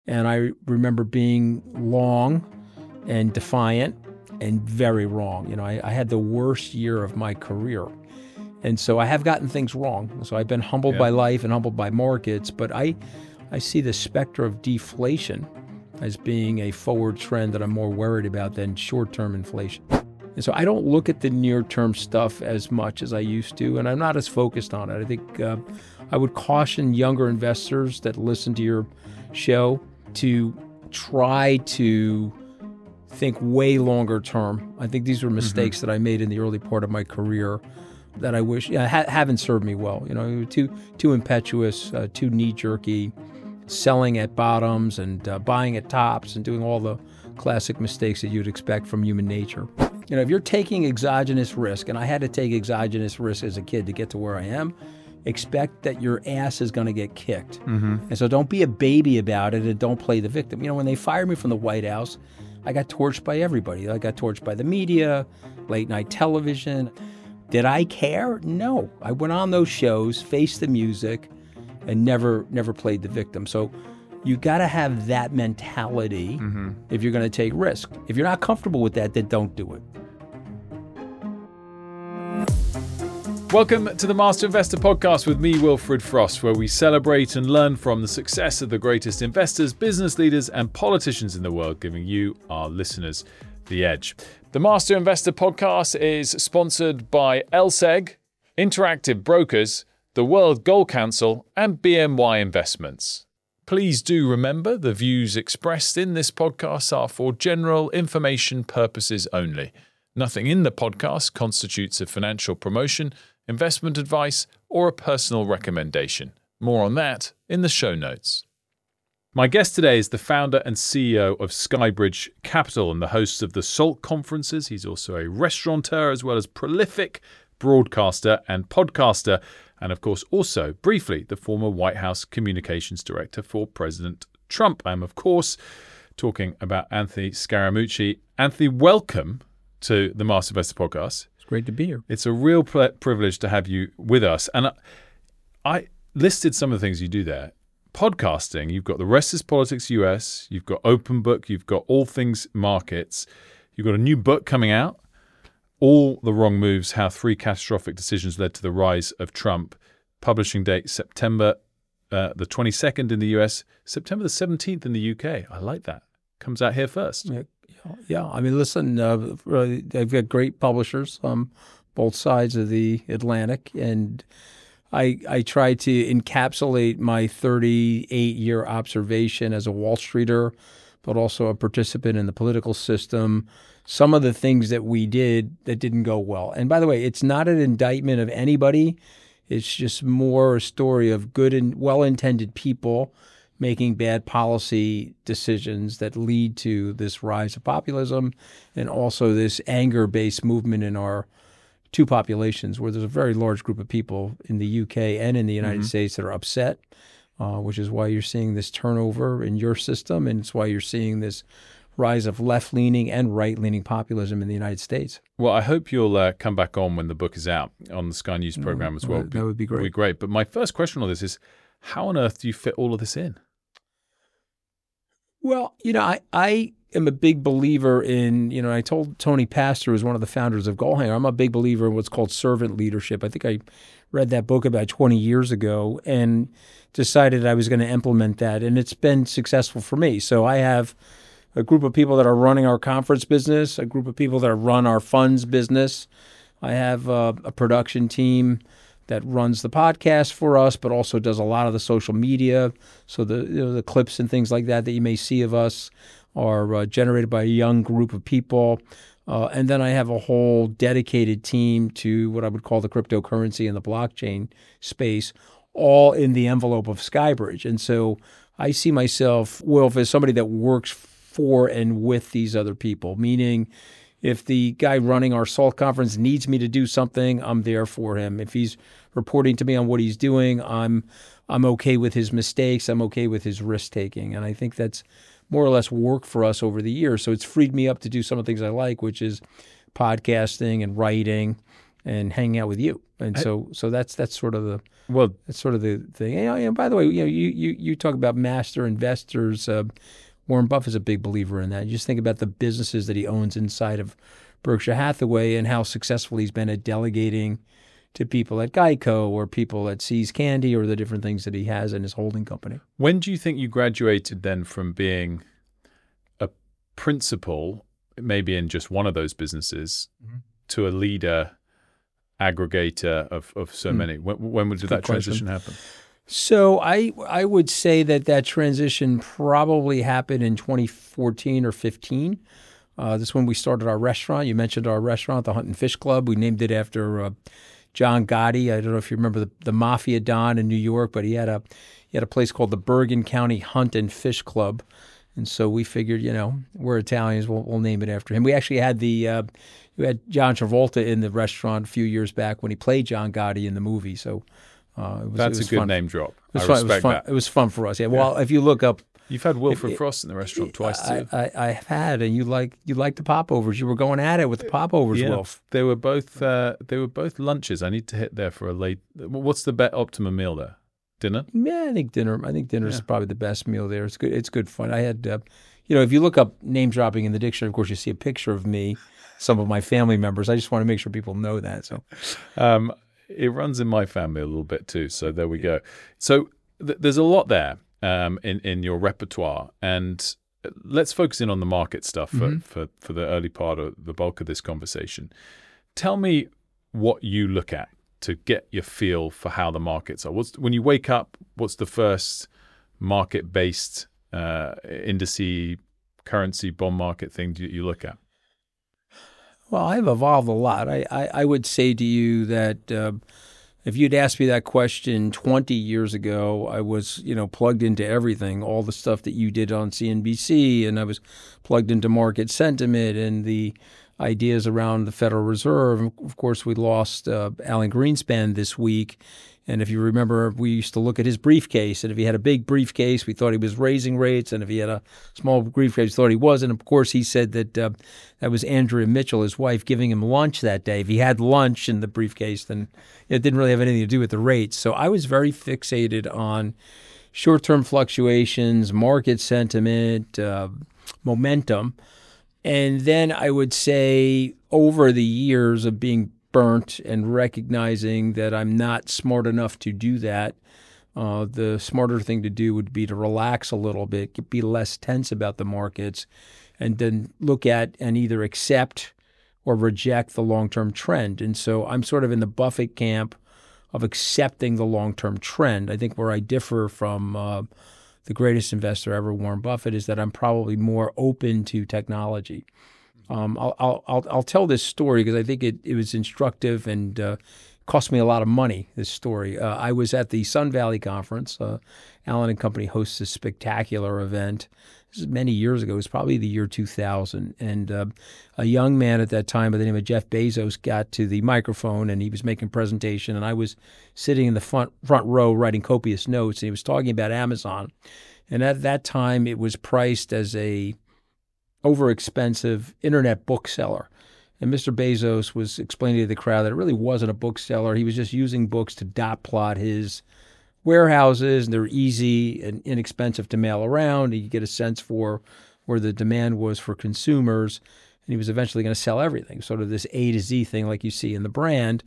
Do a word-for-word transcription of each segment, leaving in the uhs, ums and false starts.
And I remember being long and defiant and very wrong. You know, I, I had the worst year of my career. And so I have gotten things wrong. So I've been humbled Yeah. by life and humbled by markets, but I, I see the specter of deflation as being a forward trend that I'm more worried about than short-term inflation. And so I don't look at the near-term stuff as much as I used to, and I'm not as focused on it. I think uh, I would caution younger investors that listen to your show to try to think way longer term. I think these were mistakes mm-hmm. that I made in the early part of my career that I wish yeah, ha- haven't served me well. You know, too too impetuous, uh, too knee-jerky, selling at bottoms and uh, buying at tops and doing all the classic mistakes that you'd expect from human nature. You know, if you're taking exogenous risk, and I had to take exogenous risk as a kid to get to where I am, expect that your ass is going to get kicked. Mm-hmm. And so don't be a baby about it and don't play the victim. You know, when they fired me from the White House, I got torched by everybody. I got torched by the media, late night television. Did I care? No. I went on those shows, faced the music, and never never played the victim. So you got to have that mentality mm-hmm. if you're going to take risk. If you're not comfortable with that, then don't do it. Welcome to the Master Investor Podcast with me, Wilfred Frost, where we celebrate and learn from the success of the greatest investors, business leaders, and politicians in the world, giving you, our listeners, the edge. The Master Investor Podcast is sponsored by L S E G, Interactive Brokers, the World Gold Council, and B N Y Investments. Please do remember the views expressed in this podcast are for general information purposes only. Nothing in the podcast constitutes a financial promotion, investment advice, or a personal recommendation. More on that in the show notes. My guest today is the founder and C E O of Skybridge Capital and the host of the SALT conferences. He's also a restaurateur as well as prolific broadcaster and podcaster, and of course also, briefly, the former White House communications director for President Trump. I'm, of course, talking about Anthony Scaramucci. Anthony, welcome to the Master Investor Podcast. It's great to be here. It's a real ple- privilege to have you with us. And I, I listed some of the things you do there. Podcasting, you've got The Rest is Politics U S, you've got Open Book, you've got All Things Markets, you've got a new book coming out, All the Wrong Moves, How Three Catastrophic Decisions Led to the Rise of Trump. Publishing date September uh, the twenty-second in the U S, September the seventeenth in the U K. I like that. Comes out here first. Yeah, yeah. I mean, listen, uh, they've got great publishers on both sides of the Atlantic, and I I try to encapsulate my thirty-eight year observation as a Wall Streeter, but also a participant in the political system. Some of the things that we did that didn't go well. And by the way, it's not an indictment of anybody. It's just more a story of good and well-intended people making bad policy decisions that lead to this rise of populism and also this anger-based movement in our two populations, where there's a very large group of people in the U K and in the United mm-hmm. States that are upset, uh, which is why you're seeing this turnover in your system, and it's why you're seeing this rise of left-leaning and right-leaning populism in the United States. Well, I hope you'll uh, come back on when the book is out on the Sky News program mm, as well. That would be great. Would be great. But my first question on this is, how on earth do you fit all of this in? Well, you know, I, I am a big believer in, you know, I told Tony Pastor, who's one of the founders of Goalhanger, I'm a big believer in what's called servant leadership. I think I read that book about twenty years ago and decided I was going to implement that, and it's been successful for me. So I have a group of people that are running our conference business, a group of people that run our funds business. I have a, a production team that runs the podcast for us, but also does a lot of the social media. So the you know, the clips and things like that that you may see of us are uh, generated by a young group of people. Uh, and then I have a whole dedicated team to what I would call the cryptocurrency and the blockchain space, all in the envelope of Skybridge. And so I see myself, Wilf, as somebody that works for and with these other people, meaning if the guy running our SALT conference needs me to do something, I'm there for him. If he's reporting to me on what he's doing, I'm I'm okay with his mistakes. I'm okay with his risk-taking. And I think that's more or less worked for us over the years. So it's freed me up to do some of the things I like, which is podcasting and writing and hanging out with you. And I, so so that's that's sort of the well, that's sort of the thing. And, and by the way, you know, you you you talk about master investors. Uh, Warren Buffett's a big believer in that. You just think about the businesses that he owns inside of Berkshire Hathaway and how successful he's been at delegating to people at Geico or people at See's Candy or the different things that he has in his holding company. When do you think you graduated then from being a principal, maybe in just one of those businesses, mm-hmm. to a leader, aggregator of, of so mm. many? When, when did that transition happen? So I I would say that that transition probably happened in twenty fourteen or fifteen. Uh, this is when we started our restaurant. You mentioned our restaurant, the Hunt and Fish Club. We named it after uh, John Gotti. I don't know if you remember the, the Mafia Don in New York, but he had a he had a place called the Bergen County Hunt and Fish Club. And so we figured, you know, we're Italians, we'll, we'll name it after him. We actually had the uh, we had John Travolta in the restaurant a few years back when he played John Gotti in the movie. So uh, it was, that's it was a good fun. name drop. It was I fun. respect it was fun. that. It was fun for us. Yeah. Well, yeah. If you look up, you've had Wilfred if, Frost in the restaurant twice too. I, I, I have had, and you like you like the popovers. You were going at it with the popovers, yeah. Wilf. They were both uh, they were both lunches. I need to hit there for a late. What's the bet optimum meal there? Dinner? Yeah, I think dinner. I think dinner is yeah. probably the best meal there. It's good. It's good fun. I had, uh, you know, if you look up name dropping in the dictionary, of course, you see a picture of me, some of my family members. I just want to make sure people know that. So, um, it runs in my family a little bit too. So there we go. So th- there's a lot there um, in in your repertoire, and let's focus in on the market stuff for, mm-hmm. for for the early part of the bulk of this conversation. Tell me what you look at to get your feel for how the markets are. What's when you wake up? What's the first market-based uh, indice, currency, bond market thing you, you look at? Well, I've evolved a lot. I, I, I would say to you that uh, if you'd asked me that question twenty years ago, I was, you know, plugged into everything, all the stuff that you did on C N B C, and I was plugged into market sentiment and the ideas around the Federal Reserve. Of course, we lost uh, Alan Greenspan this week. And if you remember, we used to look at his briefcase. And if he had a big briefcase, we thought he was raising rates. And if he had a small briefcase, we thought he wasn't. Of course, he said that uh, that was Andrea Mitchell, his wife, giving him lunch that day. If he had lunch in the briefcase, then it didn't really have anything to do with the rates. So I was very fixated on short-term fluctuations, market sentiment, uh, momentum. And then I would say over the years of being burnt and recognizing that I'm not smart enough to do that, uh, the smarter thing to do would be to relax a little bit, be less tense about the markets, and then look at and either accept or reject the long-term trend. And so I'm sort of in the Buffett camp of accepting the long-term trend. I think where I differ from uh, the greatest investor ever, Warren Buffett, is that I'm probably more open to technology. Um, I'll, I'll I'll I'll tell this story because I think it, it was instructive and uh, cost me a lot of money. This story. Uh, I was at the Sun Valley Conference. Uh, Allen and Company hosts this spectacular event. This is many years ago. It was probably the year two thousand. And uh, a young man at that time by the name of Jeff Bezos got to the microphone and he was making a presentation. And I was sitting in the front front row writing copious notes. And he was talking about Amazon. And at that time, it was priced as a overexpensive internet bookseller. And Mister Bezos was explaining to the crowd that it really wasn't a bookseller. He was just using books to dot plot his warehouses, and they're easy and inexpensive to mail around. You get a sense for where the demand was for consumers. And he was eventually going to sell everything, sort of this A to Z thing like you see in the brand.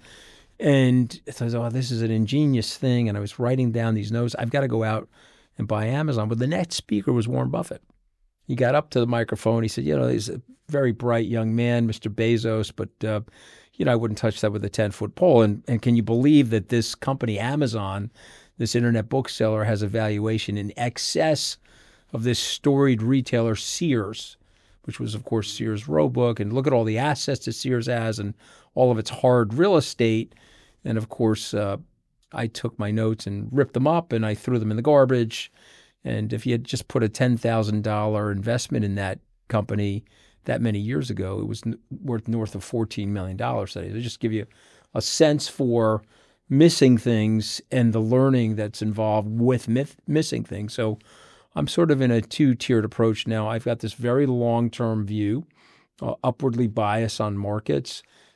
And so I was, oh, this is an ingenious thing. And I was writing down these notes. I've got to go out and buy Amazon. But the next speaker was Warren Buffett. He got up to the microphone. He said, you know, he's a very bright young man, Mister Bezos, but, uh, you know, I wouldn't touch that with a ten-foot pole. And, and can you believe that this company, Amazon, this internet bookseller, has a valuation in excess of this storied retailer, Sears, which was, of course, Sears Roebuck. And look at all the assets that Sears has and all of its hard real estate. And, of course, uh, I took my notes and ripped them up and I threw them in the garbage. And if you had just put a ten thousand dollars investment in that company that many years ago, it was n- worth north of fourteen million dollars today. So just give you a sense for missing things and the learning that's involved with myth- missing things. So I'm sort of in a two-tiered approach now. I've got this very long-term view, uh, upwardly biased on markets.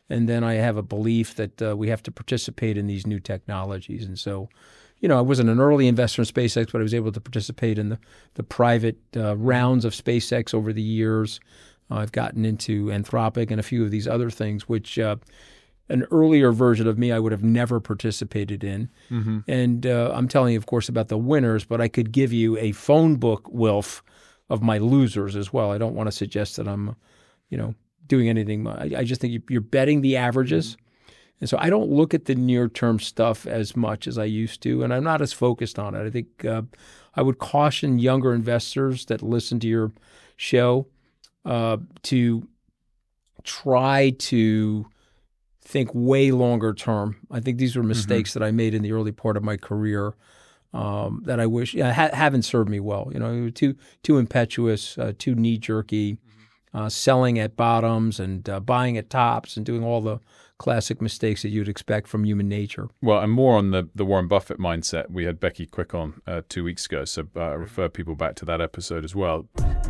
And then I have a belief that uh, we have to participate in these new technologies. And so, you know, I wasn't an early investor in SpaceX, but I was able to participate in the, the private uh, rounds of SpaceX over the years. Uh, I've gotten into Anthropic and a few of these other things, which uh, an earlier version of me I would have never participated in. Mm-hmm. And uh, I'm telling you, of course, about the winners, but I could give you a phone book, Wilf, of my losers as well. I don't want to suggest that I'm, you know, doing anything. I, I just think you're betting the averages. Mm-hmm. And so I don't look at the near-term stuff as much as I used to, and I'm not as focused on it. I think uh, I would caution younger investors that listen to your show uh, to try to think way longer term. I think these were mistakes mm-hmm. that I made in the early part of my career um, that I wish yeah, ha- haven't served me well. You know, too too impetuous, uh, too knee jerky, mm-hmm. uh, selling at bottoms and uh, buying at tops, and doing all the classic mistakes that you'd expect from human nature. Well, and more on the the Warren Buffett mindset. We had Becky Quick on uh, two weeks ago, so uh, I refer people back to that episode as well.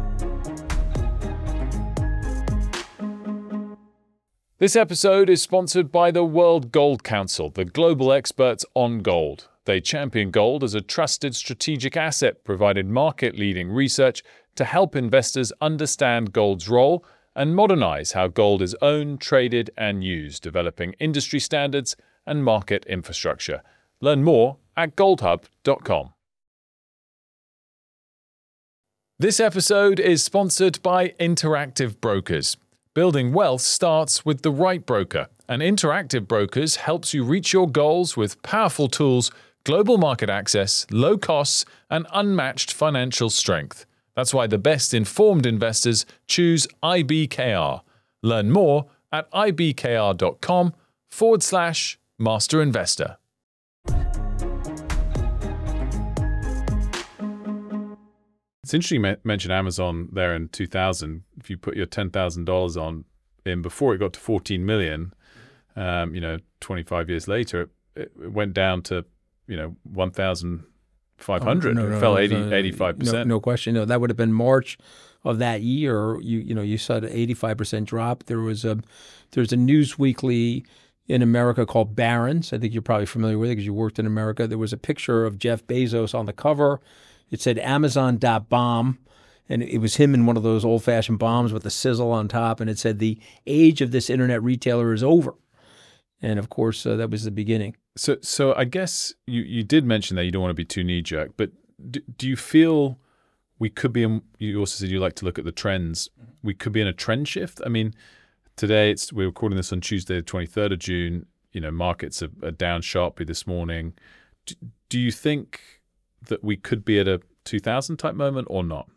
This episode is sponsored by the World Gold Council, the global experts on gold. They champion gold as a trusted strategic asset, providing market-leading research to help investors understand gold's role and modernize how gold is owned, traded, and used, developing industry standards and market infrastructure. Learn more at gold hub dot com. This episode is sponsored by Interactive Brokers. Building wealth starts with the right broker, and Interactive Brokers helps you reach your goals with powerful tools, global market access, low costs, and unmatched financial strength. That's why the best informed investors choose I B K R. Learn more at ibkr.com forward slash master investor. It's interesting you mentioned Amazon there in two thousand. If you put your ten thousand dollars on in before it got to fourteen million dollars, um, you know, twenty-five years later, it, it went down to, you know, one thousand five hundred. Oh, no, no, it fell no, eighty, no, eighty-five percent. No, no question. No, that would have been March of that year. You you know, you saw an eighty-five percent drop. There was a there's a news weekly in America called Barron's. I think you're probably familiar with it because you worked in America. There was a picture of Jeff Bezos on the cover. It said Amazon.bomb, and it was him in one of those old-fashioned bombs with the sizzle on top, and it said the age of this internet retailer is over. And, of course, uh, that was the beginning. So so I guess you, you did mention that you don't want to be too knee-jerk, but do, do you feel we could be in, you also said you like to look at the trends, we could be in a trend shift? I mean, today, it's we're recording this on Tuesday, the twenty-third of June, you know, markets are, are down sharply this morning. Do, do you think that we could be at a two thousand type moment or not?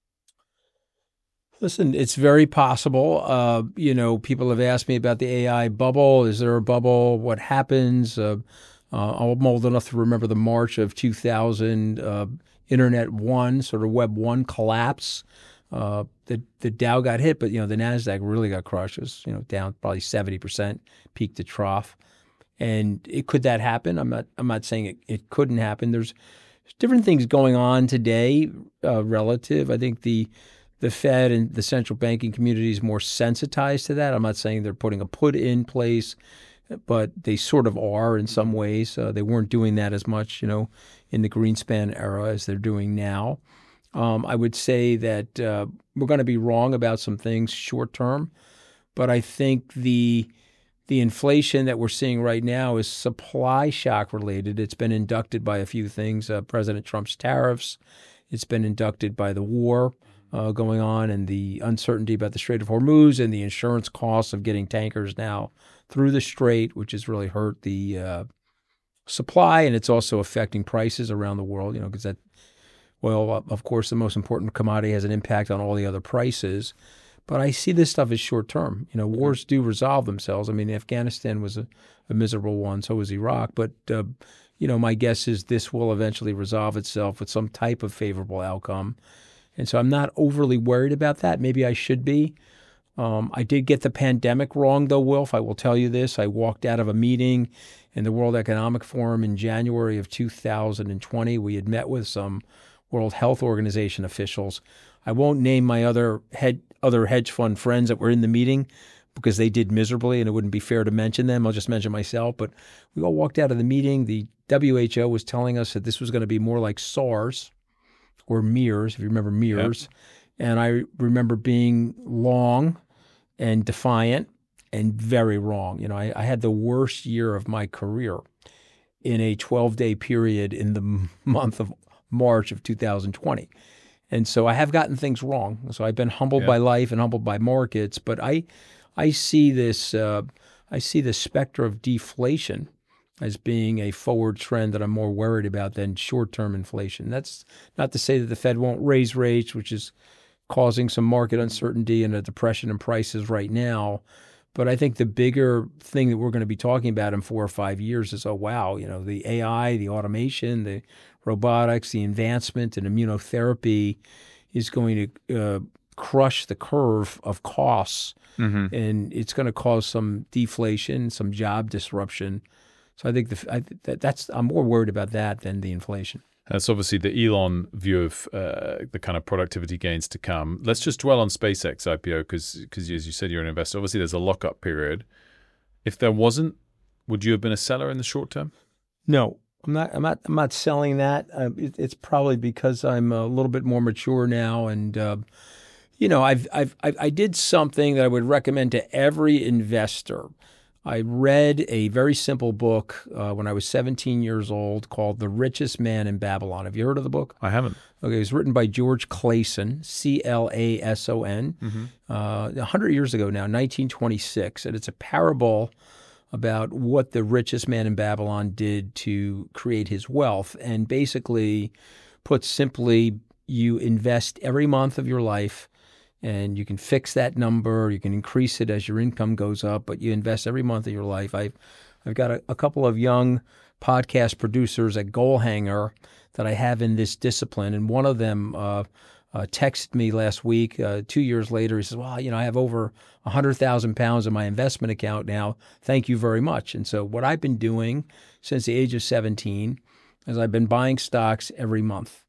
Listen, it's very possible. Uh, you know, people have asked me about the A I bubble. Is there a bubble? What happens? Uh, uh, I'm old enough to remember the March of two thousand, uh, Internet One, sort of Web One collapse. Uh, the the Dow got hit, but you know the Nasdaq really got crushed. It was, you know, down probably seventy percent, peak to trough. And it could that happen? I'm not. I'm not saying it, it couldn't happen. There's different things going on today uh, relative. I think the the Fed and the central banking community is more sensitized to that. I'm not saying they're putting a put in place, but they sort of are in some ways. Uh, they weren't doing that as much, you know, in the Greenspan era as they're doing now. Um, I would say that uh, we're going to be wrong about some things short term, but I think the The inflation that we're seeing right now is supply shock related. It's been inducted by a few things, uh, President Trump's tariffs. It's been inducted by the war uh, going on and the uncertainty about the Strait of Hormuz and the insurance costs of getting tankers now through the Strait, which has really hurt the uh, supply. And it's also affecting prices around the world, you know, because that oil, of course, the most important commodity, has an impact on all the other prices. But I see this stuff as short term. You know, wars do resolve themselves. I mean, Afghanistan was a, a miserable one, so was Iraq. But, uh, you know, my guess is this will eventually resolve itself with some type of favorable outcome. And so I'm not overly worried about that. Maybe I should be. Um, I did get the pandemic wrong, though, Wilf. I will tell you this. I walked out of a meeting in the World Economic Forum in January of two thousand twenty. We had met with some World Health Organization officials. I won't name my other head, other hedge fund friends that were in the meeting, because they did miserably, and it wouldn't be fair to mention them. I'll just mention myself. But we all walked out of the meeting. The W H O was telling us that this was going to be more like SARS or MERS, if you remember MERS. Yep. And I remember being long and defiant and very wrong. You know, I, I had the worst year of my career in a twelve-day period in the month of March of two thousand twenty. And so I have gotten things wrong. So I've been humbled yeah. by life and humbled by markets. But I I see this uh, I see the specter of deflation as being a forward trend that I'm more worried about than short-term inflation. That's not to say that the Fed won't raise rates, which is causing some market uncertainty and a depression in prices right now. But I think the bigger thing that we're going to be talking about in four or five years is, oh, wow, you know, the A I, the automation, the robotics, the advancement in immunotherapy is going to uh, crush the curve of costs. Mm-hmm. And it's going to cause some deflation, some job disruption. So I think the, I, that, that's I'm more worried about that than the inflation. That's obviously the Elon view of uh, the kind of productivity gains to come. Let's just dwell on SpaceX I P O because, because as you said, you're an investor. Obviously, there's a lockup period. If there wasn't, would you have been a seller in the short term? No, I'm not. I'm not. I'm not selling that. Uh, it, it's probably because I'm a little bit more mature now, and uh, you know, I've, I've I've I did something that I would recommend to every investor. I read a very simple book uh, when I was seventeen years old called The Richest Man in Babylon. Have you heard of the book? I haven't. Okay, it was written by George Clason, C L A S O N, mm-hmm. uh, one hundred years ago now, nineteen twenty-six. And it's a parable about what the richest man in Babylon did to create his wealth. And basically, put simply, you invest every month of your life, and you can fix that number. You can increase it as your income goes up, but you invest every month of your life. I've, I've got a, a couple of young podcast producers at Goalhanger that I have in this discipline, and one of them uh, uh, texted me last week, uh, two years later. He says, well, you know, I have over one hundred thousand pounds in my investment account now. Thank you very much. And so what I've been doing since the age of seventeen is I've been buying stocks every month.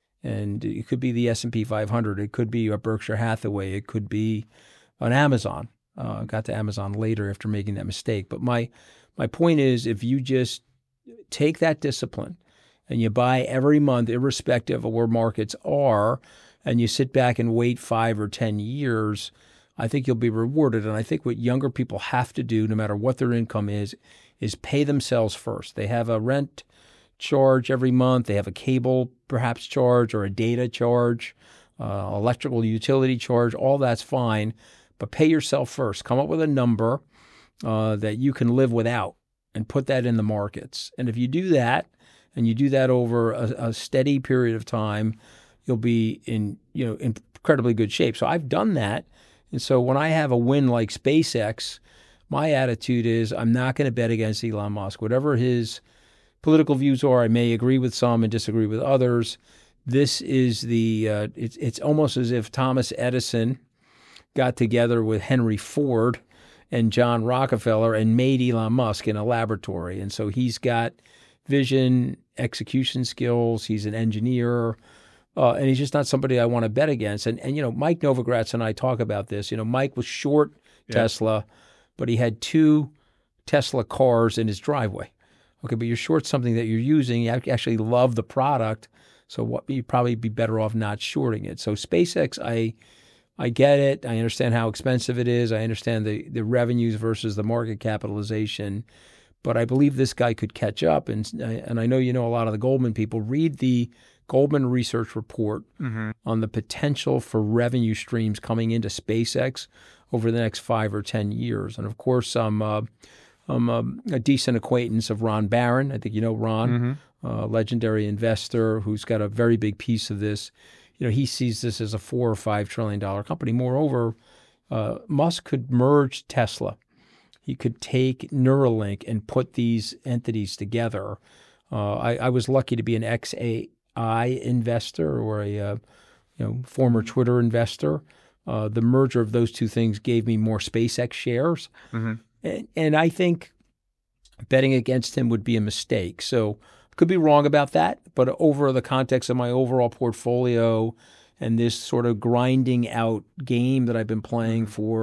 And it could be the S and P five hundred. It could be a Berkshire Hathaway. It could be an Amazon. Uh, got to Amazon later after making that mistake. But my my point is, if you just take that discipline and you buy every month, irrespective of where markets are, and you sit back and wait five or ten years, I think you'll be rewarded. And I think what younger people have to do, no matter what their income is, is pay themselves first. They have a rent charge every month. They have a cable perhaps charge or a data charge, uh, electrical utility charge. All that's fine, but pay yourself first. Come up with a number uh, that you can live without and put that in the markets. And if you do that, and you do that over a, a steady period of time, you'll be in you know in incredibly good shape. So I've done that, and so when I have a win like SpaceX, my attitude is I'm not going to bet against Elon Musk. Whatever his political views are, I may agree with some and disagree with others. This is the, uh, it's, it's almost as if Thomas Edison got together with Henry Ford and John Rockefeller and made Elon Musk in a laboratory. And so he's got vision, execution skills, he's an engineer, uh, and he's just not somebody I want to bet against. And, and you know, Mike Novogratz and I talk about this. You know, Mike was short yeah. Tesla, but he had two Tesla cars in his driveway. Okay, but you're short something that you're using. You actually love the product, so what you'd probably be better off not shorting it. So SpaceX, I I get it. I understand how expensive it is. I understand the, the revenues versus the market capitalization. But I believe this guy could catch up. And, and I know you know a lot of the Goldman people. Read the Goldman Research Report mm-hmm. on the potential for revenue streams coming into SpaceX over the next five or ten years. And of course, I'm... Uh, I'm a, a decent acquaintance of Ron Barron. I think you know Ron, mm-hmm. uh, legendary investor who's got a very big piece of this. You know, he sees this as a four or five trillion dollar company. Moreover, uh, Musk could merge Tesla. He could take Neuralink and put these entities together. Uh, I, I was lucky to be an X A I investor or a uh, you know former Twitter investor. Uh, the merger of those two things gave me more SpaceX shares. Mm-hmm. And, and I think betting against him would be a mistake. So I could be wrong about that, but over the context of my overall portfolio and this sort of grinding out game that I've been playing for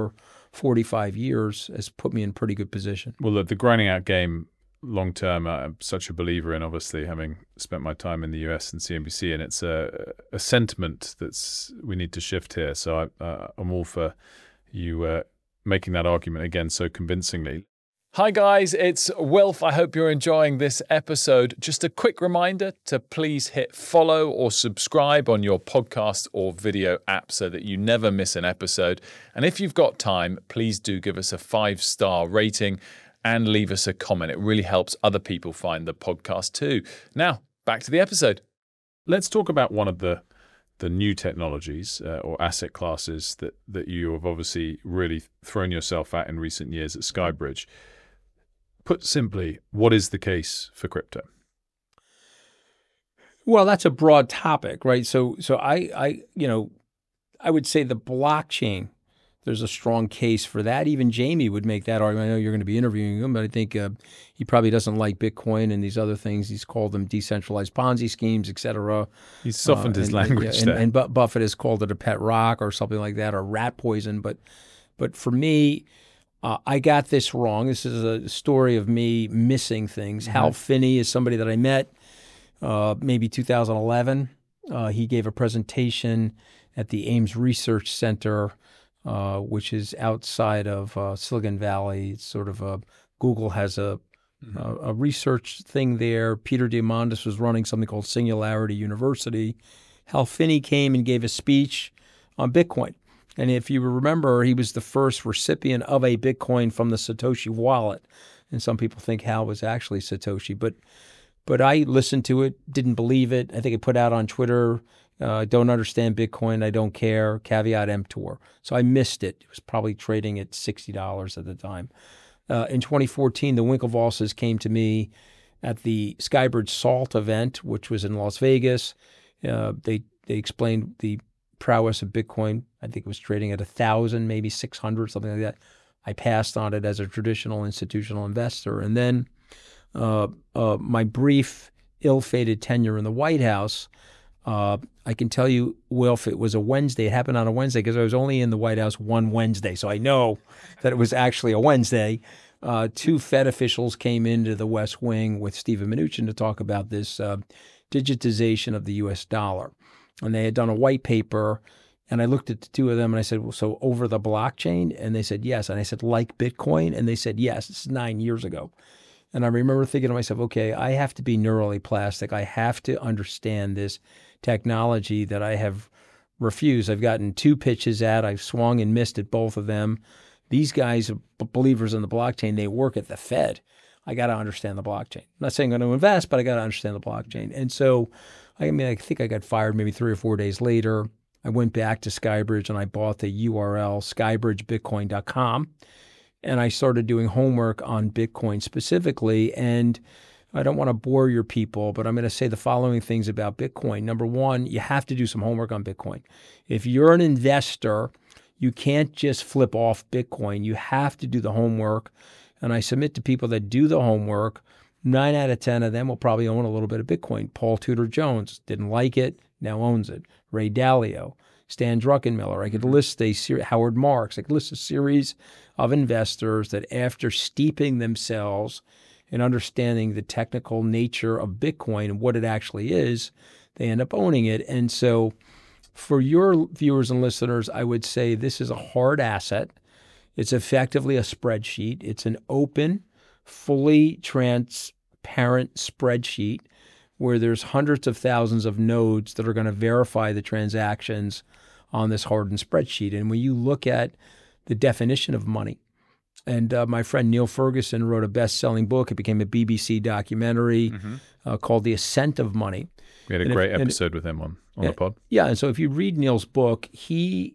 forty-five years has put me in pretty good position. Well, the, the grinding out game long term, I'm such a believer in, obviously, having spent my time in the U S and C N B C, and it's a, a sentiment that's we need to shift here. So I, uh, I'm all for you uh, making that argument again so convincingly. Hi guys, it's Wilf. I hope you're enjoying this episode. Just a quick reminder to please hit follow or subscribe on your podcast or video app so that you never miss an episode. And if you've got time, please do give us a five-star rating and leave us a comment. It really helps other people find the podcast too. Now, back to the episode. Let's talk about one of the the new technologies uh, or asset classes that, that you have obviously really thrown yourself at in recent years at Skybridge. Put simply, what is the case for crypto? Well, that's a broad topic, right? So, so I, I, you know, I would say the blockchain. There's a strong case for that. Even Jamie would make that argument. I know you're going to be interviewing him, but I think uh, he probably doesn't like Bitcoin and these other things. He's called them decentralized Ponzi schemes, et cetera. He's softened uh, his and, language and, there. And, and Buffett has called it a pet rock or something like that, or rat poison. But, but for me, Uh, I got this wrong. This is a story of me missing things. Mm-hmm. Hal Finney is somebody that I met uh, maybe two thousand eleven. Uh, he gave a presentation at the Ames Research Center, uh, which is outside of uh, Silicon Valley. It's sort of a, Google has a, mm-hmm. a, a research thing there. Peter Diamandis was running something called Singularity University. Hal Finney came and gave a speech on Bitcoin. And if you remember, he was the first recipient of a Bitcoin from the Satoshi wallet. And some people think Hal was actually Satoshi. But but I listened to it, didn't believe it. I think I put out on Twitter, I uh, don't understand Bitcoin, I don't care, caveat emptor. So I missed it. It was probably trading at sixty dollars at the time. Uh, in twenty fourteen, the Winklevosses came to me at the Skybridge SALT event, which was in Las Vegas. Uh, they they explained the prowess of Bitcoin. I think it was trading at a thousand, maybe six hundred, something like that. I passed on it as a traditional institutional investor. And then uh, uh, my brief, ill-fated tenure in the White House, uh, I can tell you, Wilf, it was a Wednesday. It happened on a Wednesday because I was only in the White House one Wednesday. So I know that it was actually a Wednesday. Uh, two Fed officials came into the West Wing with Steven Mnuchin to talk about this uh, digitization of the U S dollar. And they had done a white paper, and I looked at the two of them, and I said, well, so over the blockchain? And they said, yes. And I said, like Bitcoin? And they said, yes. This is nine years ago. And I remember thinking to myself, okay, I have to be neurally plastic. I have to understand this technology that I have refused. I've gotten two pitches at. I've swung and missed at both of them. These guys are believers in the blockchain. They work at the Fed. I got to understand the blockchain. I'm not saying I'm going to invest, but I got to understand the blockchain. And so I mean, I think I got fired maybe three or four days later. I went back to Skybridge and I bought the U R L skybridge bitcoin dot com. And I started doing homework on Bitcoin specifically. And I don't want to bore your people, but I'm going to say the following things about Bitcoin. Number one, you have to do some homework on Bitcoin. If you're an investor, you can't just flip off Bitcoin. You have to do the homework. And I submit to people that do the homework, Nine out of ten of them will probably own a little bit of Bitcoin. Paul Tudor Jones didn't like it, now owns it. Ray Dalio, Stan Druckenmiller. I could list a series, Howard Marks. I could list a series of investors that after steeping themselves in understanding the technical nature of Bitcoin and what it actually is, they end up owning it. And so for your viewers and listeners, I would say this is a hard asset. It's effectively a spreadsheet. It's an open, fully transparent spreadsheet where there's hundreds of thousands of nodes that are going to verify the transactions on this hardened spreadsheet. And when you look at the definition of money, and uh, my friend Neil Ferguson wrote a best-selling book. It became a B B C documentary mm-hmm. uh, called The Ascent of Money. We had a and great if, episode with him on, on and, the pod. Yeah, and so if you read Neil's book, he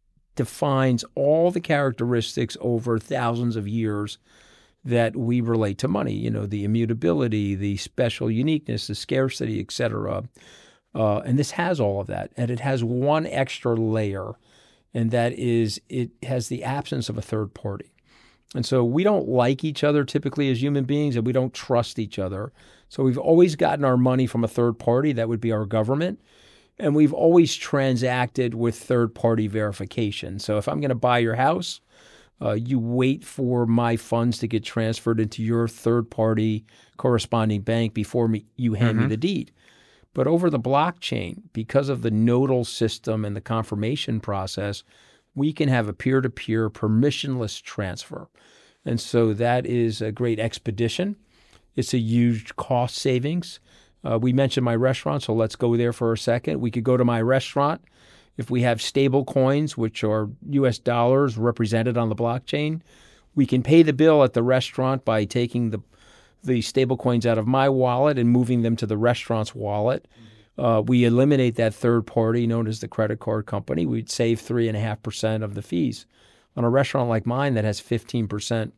defines all the characteristics over thousands of years that we relate to money. You know, the immutability, the special uniqueness, the scarcity, et cetera. Uh, and this has all of that. And it has one extra layer, and that is it has the absence of a third party. And so we don't like each other typically as human beings, and we don't trust each other. So we've always gotten our money from a third party. That would be our government. And we've always transacted with third-party verification. So if I'm going to buy your house, Uh, you wait for my funds to get transferred into your third-party corresponding bank before me, you hand Mm-hmm. me the deed. But over the blockchain, because of the nodal system and the confirmation process, we can have a peer-to-peer permissionless transfer. And so that is a great expedition. It's a huge cost savings. Uh, we mentioned my restaurant, so let's go there for a second. We could go to my restaurant. If we have stable coins, which are U S dollars represented on the blockchain, we can pay the bill at the restaurant by taking the the stable coins out of my wallet and moving them to the restaurant's wallet. Uh, we eliminate that third party known as the credit card company. We'd save three point five percent of the fees. On a restaurant like mine that has fifteen percent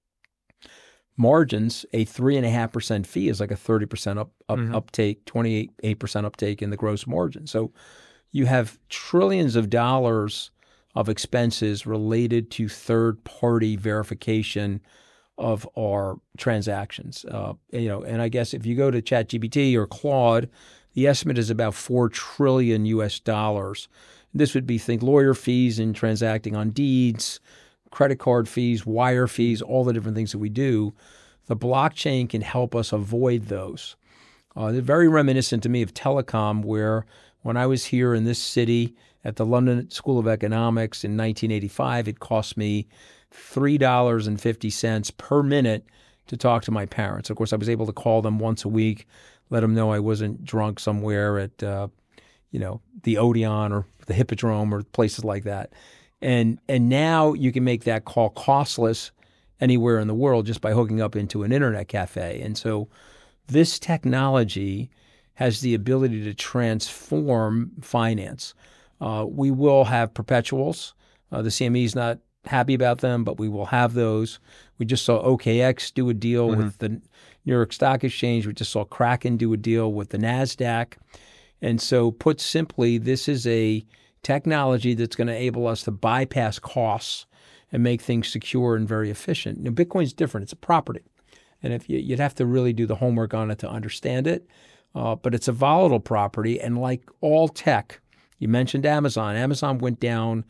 margins, a three point five percent fee is like a thirty percent up, up, Mm-hmm. uptake, twenty-eight percent uptake in the gross margin. So you have trillions of dollars of expenses related to third-party verification of our transactions. Uh, you know, and I guess if you go to ChatGPT or Claude, the estimate is about four trillion U S dollars. This would be, think, lawyer fees in transacting on deeds, credit card fees, wire fees, all the different things that we do. The blockchain can help us avoid those. Uh, they're very reminiscent to me of telecom, where when I was here in this city at the London School of Economics in nineteen eighty-five, it cost me three dollars and fifty cents per minute to talk to my parents. Of course, I was able to call them once a week, let them know I wasn't drunk somewhere at, uh, you know, the Odeon or the Hippodrome or places like that. And and now you can make that call costless anywhere in the world just by hooking up into an internet cafe. And so this technology has the ability to transform finance. Uh, we will have perpetuals. Uh, the C M E is not happy about them, but we will have those. We just saw O K X do a deal Mm-hmm. with the New York Stock Exchange. We just saw Kraken do a deal with the NASDAQ. And so put simply, this is a technology that's going to enable us to bypass costs and make things secure and very efficient. Now, Bitcoin's different. It's a property. And if you, you'd have to really do the homework on it to understand it. Uh, but it's a volatile property. And like all tech, you mentioned Amazon. Amazon went down.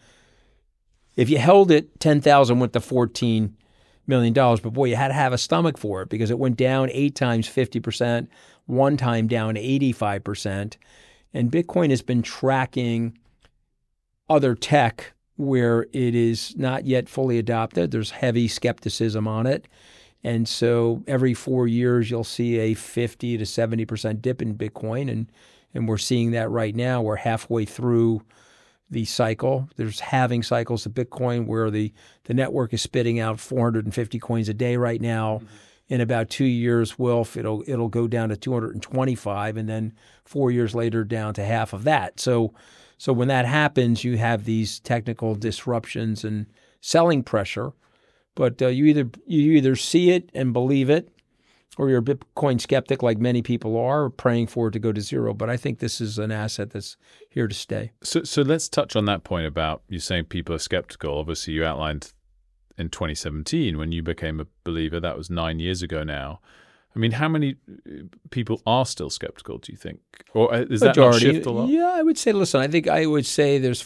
If you held it, ten thousand went to fourteen million dollars. But boy, you had to have a stomach for it because it went down eight times fifty percent, one time down eighty-five percent. And Bitcoin has been tracking other tech where it is not yet fully adopted. There's heavy skepticism on it. And so every four years, you'll see a fifty to seventy percent dip in Bitcoin. And, and we're seeing that right now. We're halfway through the cycle. There's halving cycles of Bitcoin where the, the network is spitting out four hundred fifty coins a day right now. Mm-hmm. In about two years, Wilf, it'll it'll go down to two hundred twenty-five, and then four years later down to half of that. So, so when that happens, you have these technical disruptions and selling pressure. But uh, you either you either see it and believe it, or you're a Bitcoin skeptic like many people are, praying for it to go to zero. But I think this is an asset that's here to stay. So, so let's touch on that point about you saying people are skeptical. Obviously, you outlined in twenty seventeen when you became a believer. That was nine years ago now. I mean, how many people are still skeptical, do you think? Or is that not shift a lot? Yeah, I would say, listen, I think I would say there's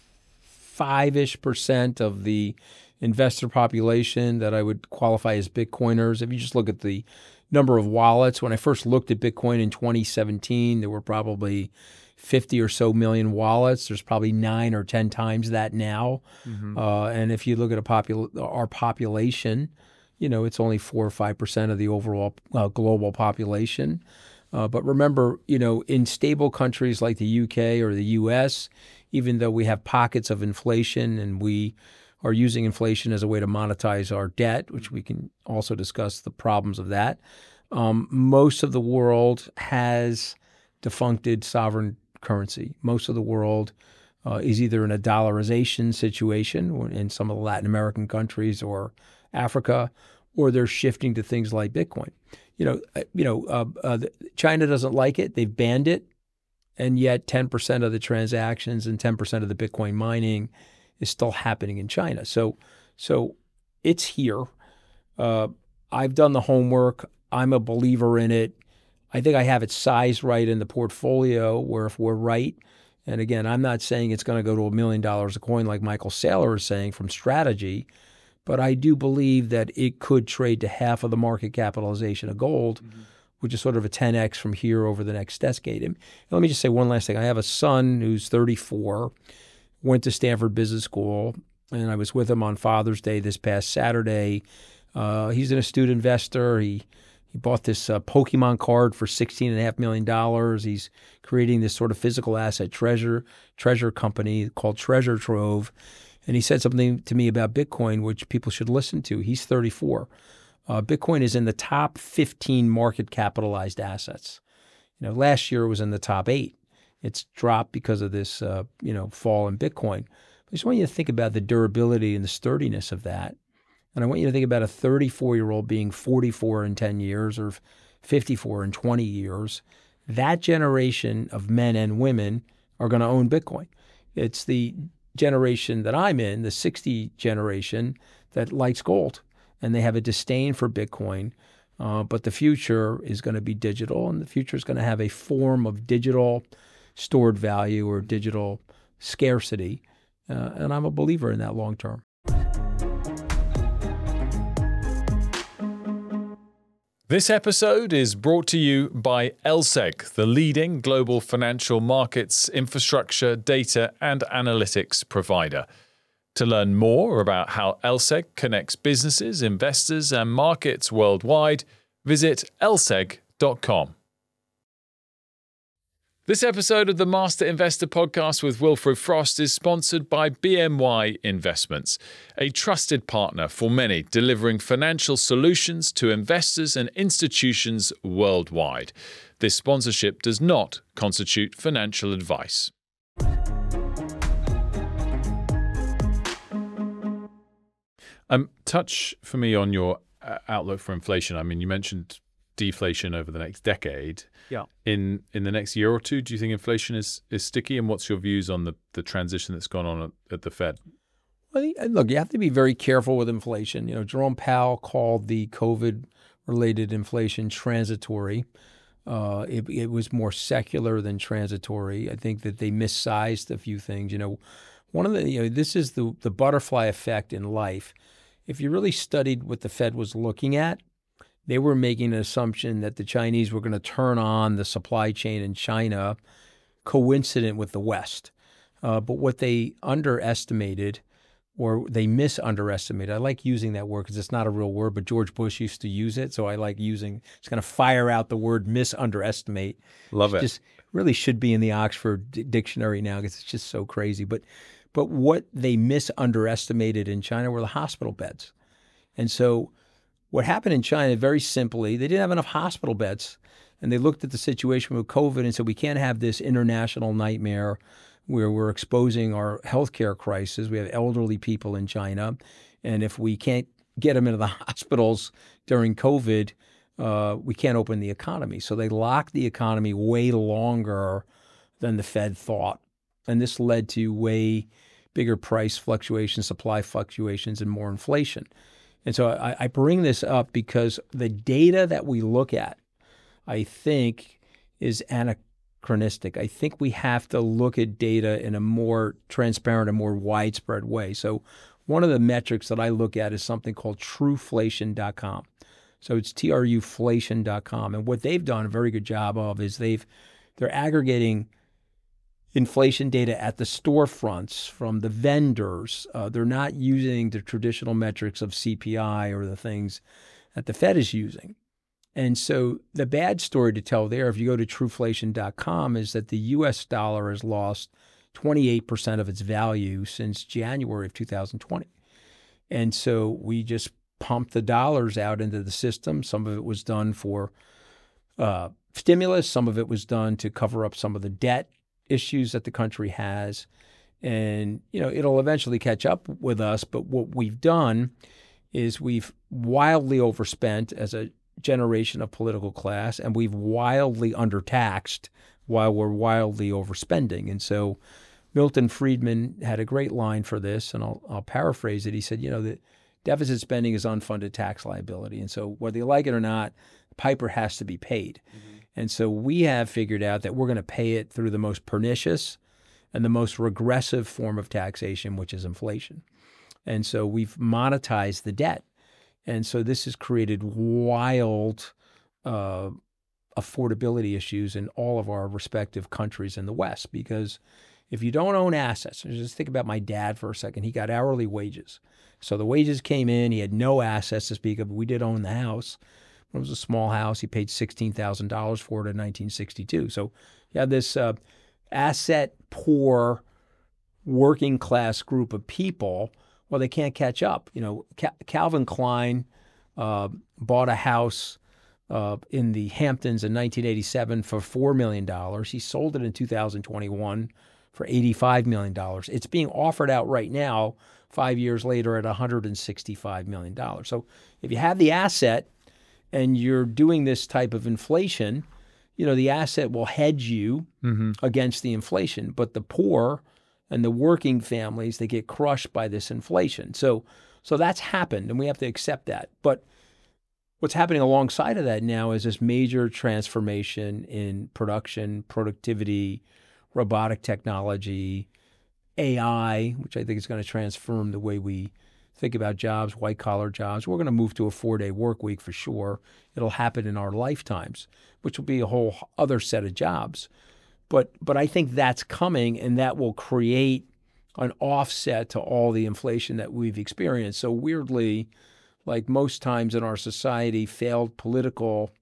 five-ish percent of the investor population that I would qualify as Bitcoiners. If you just look at the number of wallets, when I first looked at Bitcoin in twenty seventeen, there were probably fifty or so million wallets. There's probably nine or ten times that now. Mm-hmm. Uh, and if you look at a popul- our population, you know, it's only four or five percent of the overall uh, global population. Uh, but remember, you know, in stable countries like the U K or the U S, even though we have pockets of inflation and we are using inflation as a way to monetize our debt, which we can also discuss the problems of that, um, most of the world has defuncted sovereign currency. Most of the world uh, is either in a dollarization situation in some of the Latin American countries or Africa, or they're shifting to things like Bitcoin. You know, you know, uh, uh, China doesn't like it; they've banned it, and yet ten percent of the transactions and ten percent of the Bitcoin mining is still happening in China. So, so it's here. Uh, I've done the homework. I'm a believer in it. I think I have it sized right in the portfolio. Where if we're right, and again, I'm not saying it's going to go to a million dollars a coin like Michael Saylor is saying from strategy. But I do believe that it could trade to half of the market capitalization of gold, mm-hmm. which is sort of a ten X from here over the next decade. And let me just say one last thing. I have a son who's thirty-four, went to Stanford Business School, and I was with him on Father's Day this past Saturday. Uh, he's an astute investor. He he bought this uh, Pokemon card for sixteen point five million dollars. He's creating this sort of physical asset treasure treasure company called Treasure Trove. And he said something to me about Bitcoin, which people should listen to. He's thirty-four. Uh, Bitcoin is in the top fifteen market capitalized assets. You know, last year it was in the top eight. It's dropped because of this, uh, you know, fall in Bitcoin. I just want you to think about the durability and the sturdiness of that. And I want you to think about a thirty-four-year-old being forty-four in ten years or fifty-four in twenty years. That generation of men and women are going to own Bitcoin. It's the generation that I'm in, the sixty generation, that likes gold. And they have a disdain for Bitcoin. Uh, but the future is going to be digital, and the future is going to have a form of digital stored value or digital scarcity. Uh, and I'm a believer in that long term. This episode is brought to you by L S E G, the leading global financial markets, infrastructure, data, and analytics provider. To learn more about how L S E G connects businesses, investors, and markets worldwide, visit L S E G dot com. This episode of the Master Investor Podcast with Wilfred Frost is sponsored by B N Y Investments, a trusted partner for many, delivering financial solutions to investors and institutions worldwide. This sponsorship does not constitute financial advice. Um, touch for me on your uh, outlook for inflation. I mean, you mentioned deflation over the next decade. Yeah. In in the next year or two, do you think inflation is, is sticky? And what's your views on the, the transition that's gone on at, at the Fed? Well, look, you have to be very careful with inflation. You know, Jerome Powell called the COVID-related inflation transitory. Uh, it, it was more secular than transitory. I think that they missized a few things. You know, one of the, you know, this is the the butterfly effect in life. If you really studied what the Fed was looking at, they were making an assumption that the Chinese were going to turn on the supply chain in China coincident with the West. Uh, but what they underestimated, or they misunderestimated, I like using that word because it's not a real word, but George Bush used to use it. So I like using, it's going to fire out the word misunderestimate. Love it. Just really should be in the Oxford D- dictionary now because it's just so crazy. But But what they misunderestimated in China were the hospital beds. And so what happened in China, very simply, they didn't have enough hospital beds. And they looked at the situation with COVID and said, we can't have this international nightmare where we're exposing our healthcare crisis. We have elderly people in China. And if we can't get them into the hospitals during COVID, uh, we can't open the economy. So they locked the economy way longer than the Fed thought. And this led to way bigger price fluctuations, supply fluctuations, and more inflation. And so I, I bring this up because the data that we look at, I think, is anachronistic. I think we have to look at data in a more transparent and more widespread way. So one of the metrics that I look at is something called Truflation dot com. So it's T R U flation dot com. And what they've done a very good job of is they've they're aggregating inflation data at the storefronts from the vendors. Uh, they're not using the traditional metrics of C P I or the things that the Fed is using. And so the bad story to tell there, if you go to Truflation dot com, is that the U S dollar has lost twenty-eight percent of its value since January of two thousand twenty. And so we just pumped the dollars out into the system. Some of it was done for uh, stimulus. Some of it was done to cover up some of the debt issues that the country has. And, you know, it'll eventually catch up with us. But what we've done is we've wildly overspent as a generation of political class, and we've wildly undertaxed while we're wildly overspending. And so Milton Friedman had a great line for this, and I'll, I'll paraphrase it. He said, you know, the deficit spending is unfunded tax liability. And so whether you like it or not, Piper has to be paid. Mm-hmm. And so we have figured out that we're going to pay it through the most pernicious and the most regressive form of taxation, which is inflation. And so we've monetized the debt. And so this has created wild uh, affordability issues in all of our respective countries in the West. Because if you don't own assets, just think about my dad for a second. He got hourly wages. So the wages came in. He had no assets to speak of. We did own the house. It was a small house. He paid sixteen thousand dollars for it in nineteen sixty-two. So you have this uh, asset poor working class group of people. Well, they can't catch up. You know, Cal- Calvin Klein uh, bought a house uh, in the Hamptons in nineteen eighty-seven for four million dollars. He sold it in two thousand twenty-one for eighty-five million dollars. It's being offered out right now, five years later, at one hundred sixty-five million dollars. So if you have the asset and you're doing this type of inflation, you know, the asset will hedge you mm-hmm. against the inflation. But the poor and the working families, they get crushed by this inflation. So so that's happened, and we have to accept that. But what's happening alongside of that now is this major transformation in production, productivity, robotic technology, A I, which I think is going to transform the way we think about jobs, white-collar jobs. We're going to move to a four-day work week for sure. It'll happen in our lifetimes, which will be a whole other set of jobs. But but I think that's coming, and that will create an offset to all the inflation that we've experienced. So weirdly, like most times in our society, failed political,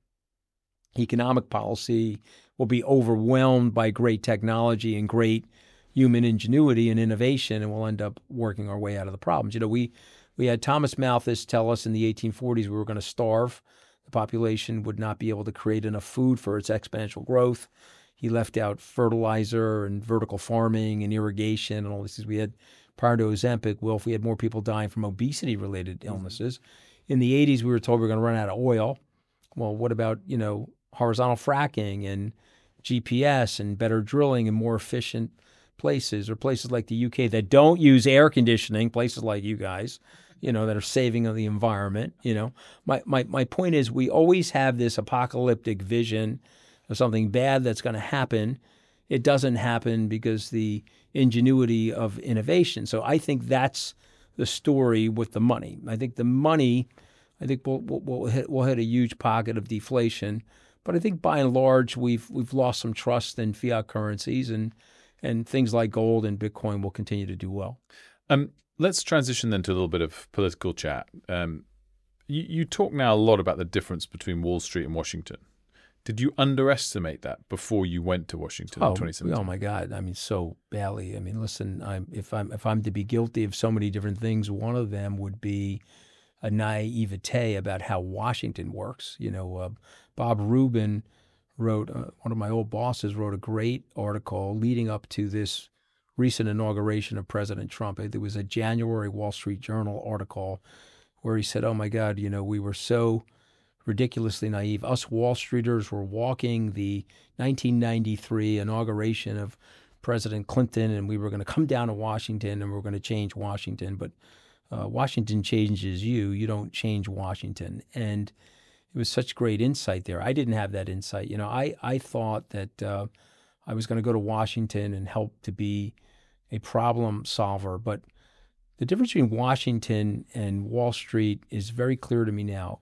economic policy will be overwhelmed by great technology and great human ingenuity and innovation, and we'll end up working our way out of the problems. You know, we we had Thomas Malthus tell us in the eighteen forties we were going to starve. The population would not be able to create enough food for its exponential growth. He left out fertilizer and vertical farming and irrigation and all these things. We had, prior to Ozempic, Wilf, we had more people dying from obesity-related illnesses. Mm-hmm. In the eighties, we were told we were going to run out of oil. Well, what about, you know, horizontal fracking and G P S and better drilling and more efficient places, or places like the U K that don't use air conditioning, places like you guys, you know, that are saving of the environment. You know, my, my, my point is we always have this apocalyptic vision of something bad that's going to happen. It doesn't happen because the ingenuity of innovation. So I think that's the story with the money. I think the money, I think we'll, we'll, we'll, hit, we'll hit a huge pocket of deflation. But I think by and large, we've we've lost some trust in fiat currencies, and and things like gold and Bitcoin will continue to do well. Um, let's transition then to a little bit of political chat. Um, you, you talk now a lot about the difference between Wall Street and Washington. Did you underestimate that before you went to Washington oh, in twenty seventeen? Oh my God! I mean, so badly. I mean, listen. I'm, if I'm if I'm to be guilty of so many different things, one of them would be a naivete about how Washington works. You know, uh, Bob Rubin wrote, uh, one of my old bosses wrote a great article leading up to this recent inauguration of President Trump. It was a January Wall Street Journal article where he said, oh my God, you know, we were so ridiculously naive. Us Wall Streeters were walking the nineteen ninety-three inauguration of President Clinton, and we were going to come down to Washington and we were going to change Washington. But uh, Washington changes you. You don't change Washington. And it was such great insight there. I didn't have that insight. You know, I, I thought that uh, I was going to go to Washington and help to be a problem solver. But the difference between Washington and Wall Street is very clear to me now.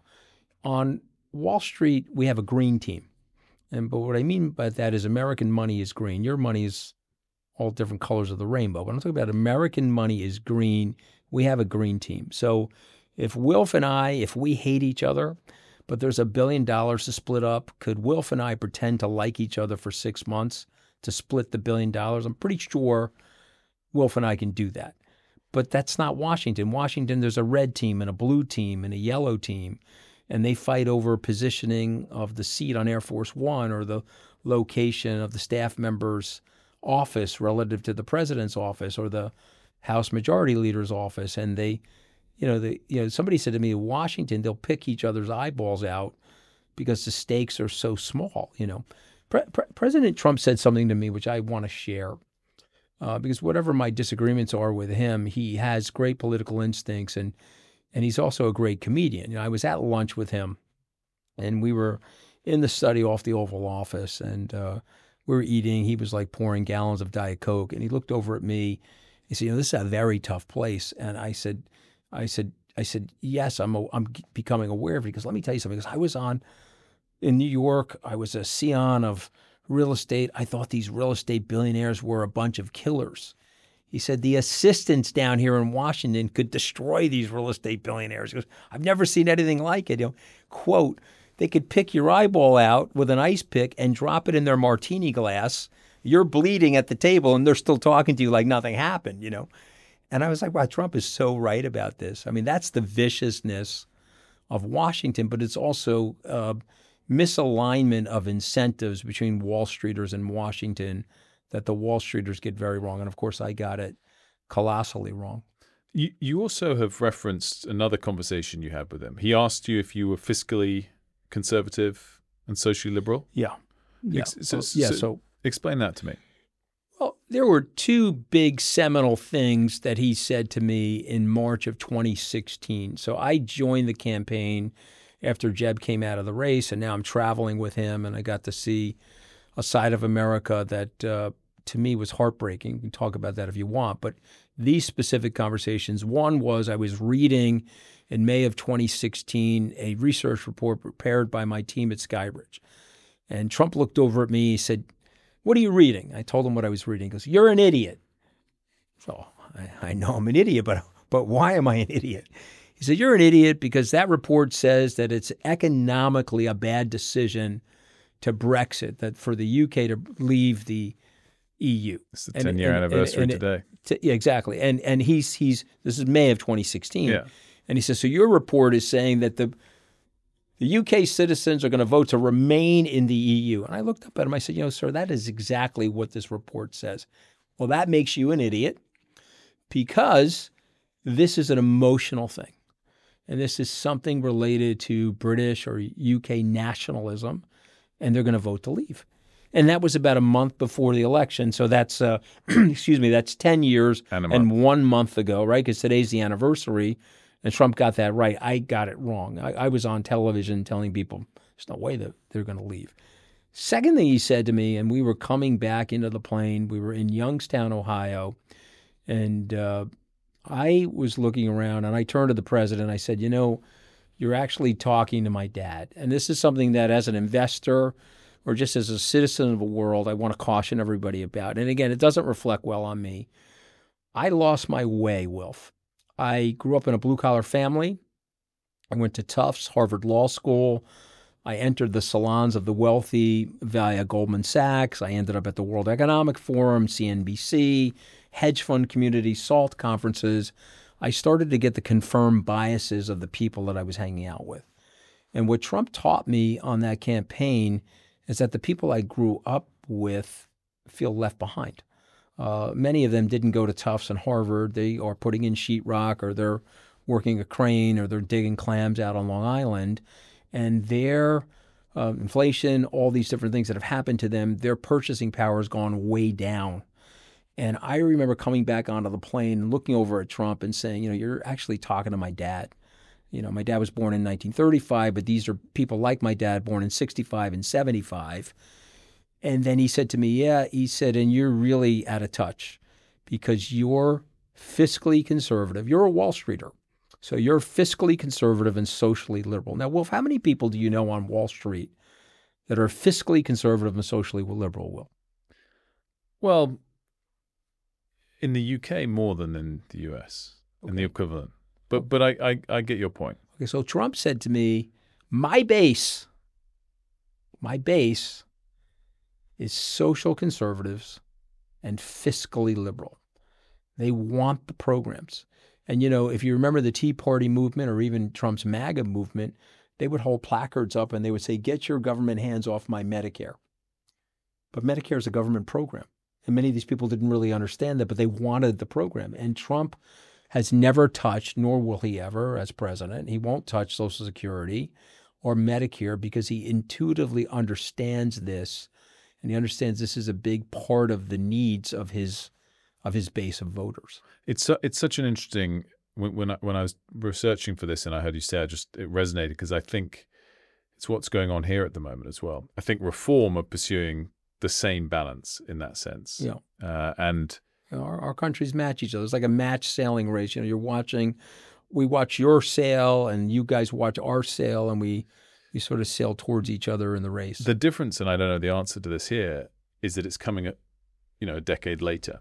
On Wall Street, we have a green team. And but what I mean by that is American money is green. Your money is all different colors of the rainbow. But I'm talking about American money is green. We have a green team. So if Wilf and I, if we hate each other, but there's a billion dollars to split up, could Wilf and I pretend to like each other for six months to split the billion dollars? I'm pretty sure Wilf and I can do that. But that's not Washington. Washington, there's a red team and a blue team and a yellow team, and they fight over positioning of the seat on Air Force One or the location of the staff member's office relative to the president's office or the House Majority Leader's office. And they, you know, the, you know, somebody said to me, Washington, they'll pick each other's eyeballs out because the stakes are so small. You know, Pre- Pre- President Trump said something to me which I want to share. Uh, because whatever my disagreements are with him, he has great political instincts, and and he's also a great comedian. You know, I was at lunch with him, and we were in the study off the Oval Office, and uh, we were eating. He was like pouring gallons of Diet Coke, and he looked over at me, He said, you know, this is a very tough place. And I said, I said, I said, yes, I'm a, I'm becoming aware of it, because let me tell you something, because I was on in New York, I was a scion of real estate. I thought these real estate billionaires were a bunch of killers. He said, the assistants down here in Washington could destroy these real estate billionaires. He goes, I've never seen anything like it. You know, quote, they could pick your eyeball out with an ice pick and drop it in their martini glass. You're bleeding at the table and they're still talking to you like nothing happened, you know. And I was like, wow, Trump is so right about this. I mean, that's the viciousness of Washington, but it's also uh, misalignment of incentives between Wall Streeters and Washington that the Wall Streeters get very wrong. And of course, I got it colossally wrong. You, you also have referenced another conversation you had with him. He asked you if you were fiscally conservative and socially liberal. Yeah. Yeah. Ex- so, so, yeah. so So, explain that to me. well, there were two big seminal things that he said to me in March of twenty sixteen. So I joined the campaign after Jeb came out of the race, and now I'm traveling with him, and I got to see a side of America that uh, to me was heartbreaking. We can talk about that if you want, but these specific conversations, one was I was reading in May of twenty sixteen a research report prepared by my team at Skybridge. And Trump looked over at me, he said, what are you reading? I told him what I was reading. He goes, you're an idiot. So I, I know I'm an idiot, but but why am I an idiot? He said, you're an idiot because that report says that it's economically a bad decision to Brexit, that for the U K to leave the E U. It's the ten-year anniversary and, and, and today. T- yeah, exactly. And and he's he's this is May of twenty sixteen. Yeah. And he says, so your report is saying that the the U K citizens are going to vote to remain in the E U. And I looked up at him. I said, you know, sir, that is exactly what this report says. Well, that makes you an idiot because this is an emotional thing. And this is something related to British or U K nationalism, and they're going to vote to leave. And that was about a month before the election. So that's, uh, excuse me, that's ten years and, and one month ago, right? Because today's the anniversary. And Trump got that right. I got it wrong. I, I was on television telling people there's no way that they're going to leave. Second thing he said to me, and we were coming back into the plane. We were in Youngstown, Ohio, and uh, I was looking around, and I turned to the president. I said, you know, you're actually talking to my dad. And this is something that as an investor or just as a citizen of the world, I want to caution everybody about. And again, it doesn't reflect well on me. I lost my way, Wilf. I grew up in a blue-collar family. I went to Tufts, Harvard Law School. I entered the salons of the wealthy via Goldman Sachs. I ended up at the World Economic Forum, C N B C, hedge fund community, SALT conferences. I started to get the confirmed biases of the people that I was hanging out with. And what Trump taught me on that campaign is that the people I grew up with feel left behind. Uh, many of them didn't go to Tufts and Harvard. They are putting in sheetrock, or they're working a crane, or they're digging clams out on Long Island. And their uh, inflation, all these different things that have happened to them, their purchasing power has gone way down. And I remember coming back onto the plane and looking over at Trump and saying, you know, you're actually talking to my dad. You know, my dad was born in nineteen thirty-five, but these are people like my dad born in sixty-five and seventy-five. And then he said to me, yeah, he said, and you're really out of touch because you're fiscally conservative. You're a Wall Streeter. So you're fiscally conservative and socially liberal. Now, Wolf, how many people do you know on Wall Street that are fiscally conservative and socially liberal, Will? Well, in the U K more than in the U S, okay. In the equivalent. But but I, I, I get your point. Okay, so Trump said to me, my base, my base is social conservatives and fiscally liberal. They want the programs. And, you know, if you remember the Tea Party movement or even Trump's MAGA movement, they would hold placards up and they would say, get your government hands off my Medicare. But Medicare is a government program. And many of these people didn't really understand that, but they wanted the program. And Trump has never touched, nor will he ever as president, he won't touch Social Security or Medicare because he intuitively understands this. And he understands this is a big part of the needs of his of his base of voters. It's su- it's such an interesting when when I, when I was researching for this and I heard you say, I just it resonated because I think it's what's going on here at the moment as well. I think Reform are pursuing the same balance in that sense. Yeah, uh, and You know, our, our countries match each other. It's like a match sailing race. You know, you're watching, we watch your sail and you guys watch our sail, and we, we sort of sail towards each other in the race. The difference, and I don't know the answer to this here, is that it's coming at, you know, a decade later.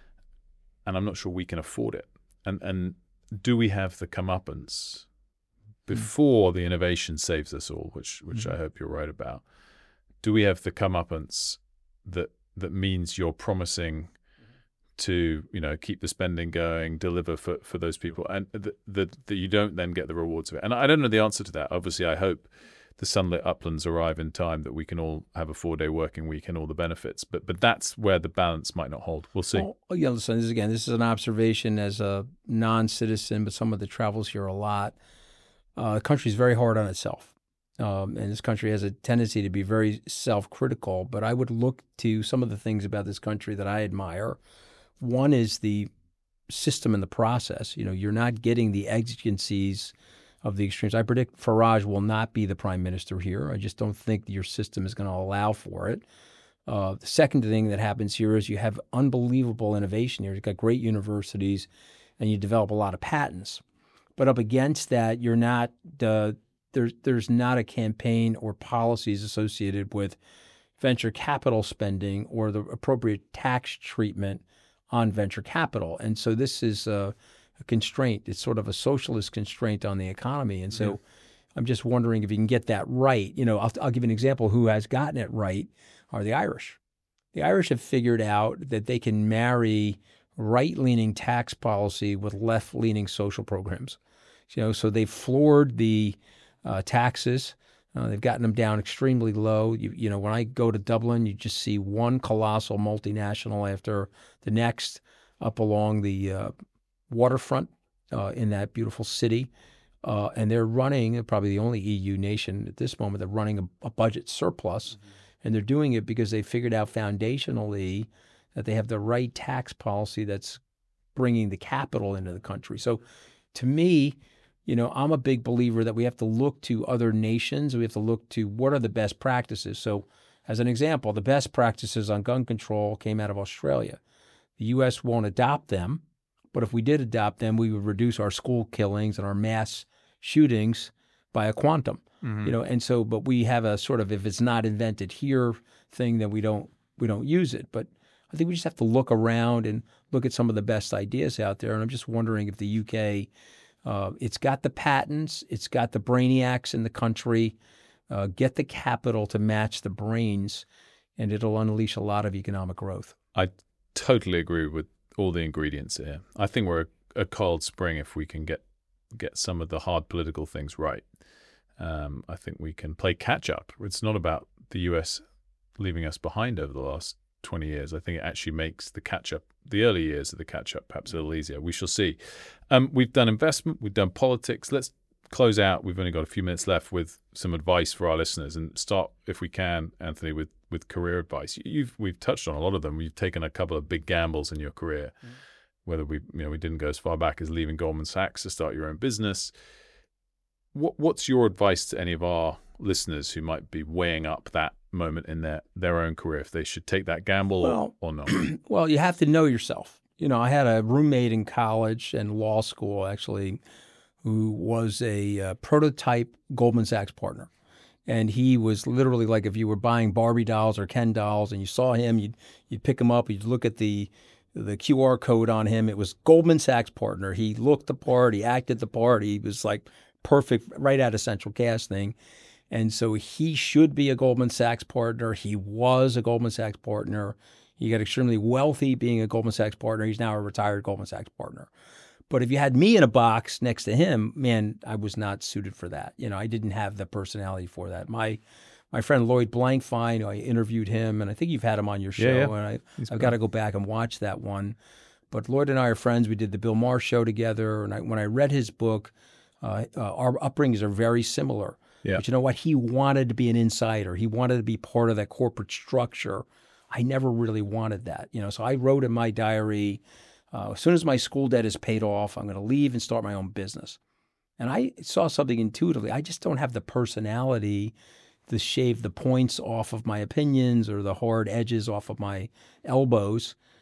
And I'm not sure we can afford it. And and do we have the comeuppance before mm. the innovation saves us all, which which mm. I hope you're right about? Do we have the comeuppance that that means you're promising to, you know, keep the spending going, deliver for, for those people, and that, that that you don't then get the rewards of it? And I don't know the answer to that. Obviously, I hope the sunlit uplands arrive in time that we can all have a four-day working week and all the benefits. But but that's where the balance might not hold. We'll see. Well, yeah, listen, this is, again, this is an observation as a non-citizen, but someone that travels here a lot. Uh, the country is very hard on itself. Um, and this country has a tendency to be very self-critical. But I would look to some of the things about this country that I admire. One is the system and the process. You know, you're not getting the exigencies of the extremes. I predict Farage will not be the prime minister here. I just don't think your system is going to allow for it. Uh, the second thing that happens here is you have unbelievable innovation here. You've got great universities, and you develop a lot of patents. But up against that, you're not uh, there's there's not a campaign or policies associated with venture capital spending or the appropriate tax treatment on venture capital. And so this is uh, a constraint. It's sort of a socialist constraint on the economy. And so yeah. I'm just wondering if you can get that right. You know, I'll, I'll give you an example. Who has gotten it right are the Irish. The Irish have figured out that they can marry right-leaning tax policy with left-leaning social programs. You know, so they've floored the uh, taxes. Uh, they've gotten them down extremely low. You, you know, when I go to Dublin, you just see one colossal multinational after the next up along the uh, waterfront uh, in that beautiful city. Uh, and they're running, probably the only E U nation at this moment, they're running a, a budget surplus. Mm-hmm. And they're doing it because they figured out foundationally that they have the right tax policy that's bringing the capital into the country. So to me, you know, I'm a big believer that we have to look to other nations. We have to look to what are the best practices. So as an example, the best practices on gun control came out of Australia. The U S won't adopt them, but if we did adopt them, we would reduce our school killings and our mass shootings by a quantum. Mm-hmm. You know, and so, but we have a sort of, if it's not invented here thing, then we don't we don't use it. But I think we just have to look around and look at some of the best ideas out there. And I'm just wondering if the U K, uh, it's got the patents, it's got the brainiacs in the country, uh, get the capital to match the brains, and it'll unleash a lot of economic growth. I totally agree with all the ingredients here. I think we're a, a cold spring if we can get get some of the hard political things right. Um, I think we can play catch up. It's not about the U S leaving us behind over the last twenty years. I think it actually makes the catch up, the early years of the catch up, perhaps a little easier. We shall see. Um, we've done investment, we've done politics. Let's close out. We've only got a few minutes left with some advice for our listeners, and start, if we can, Anthony, with with career advice. You've we've touched on a lot of them. You've taken a couple of big gambles in your career. Mm. Whether we, you know, we didn't go as far back as leaving Goldman Sachs to start your own business. What What's your advice to any of our listeners who might be weighing up that moment in their, their own career, if they should take that gamble well, or, or not? Well, you have to know yourself. You know, I had a roommate in college and law school, actually, who was a uh, prototype Goldman Sachs partner. And he was literally like, if you were buying Barbie dolls or Ken dolls and you saw him, you'd, you'd pick him up, you'd look at the the Q R code on him. It was Goldman Sachs partner. He looked the part, he acted the part, he was like perfect, right out of central casting. And so he should be a Goldman Sachs partner. He was a Goldman Sachs partner. He got extremely wealthy being a Goldman Sachs partner. He's now a retired Goldman Sachs partner. But if you had me in a box next to him, man, I was not suited for that. You know, I didn't have the personality for that. My my friend Lloyd Blankfein, I interviewed him, and I think you've had him on your show, yeah, yeah. and I, I've got to go back and watch that one. But Lloyd and I are friends. We did the Bill Maher show together, and I, when I read his book, uh, uh, our upbringings are very similar. Yeah. But you know what? He wanted to be an insider. He wanted to be part of that corporate structure. I never really wanted that. You know, so I wrote in my diary, uh, as soon as my school debt is paid off, I'm going to leave and start my own business. And I saw something intuitively. I just don't have the personality to shave the points off of my opinions or the hard edges off of my elbows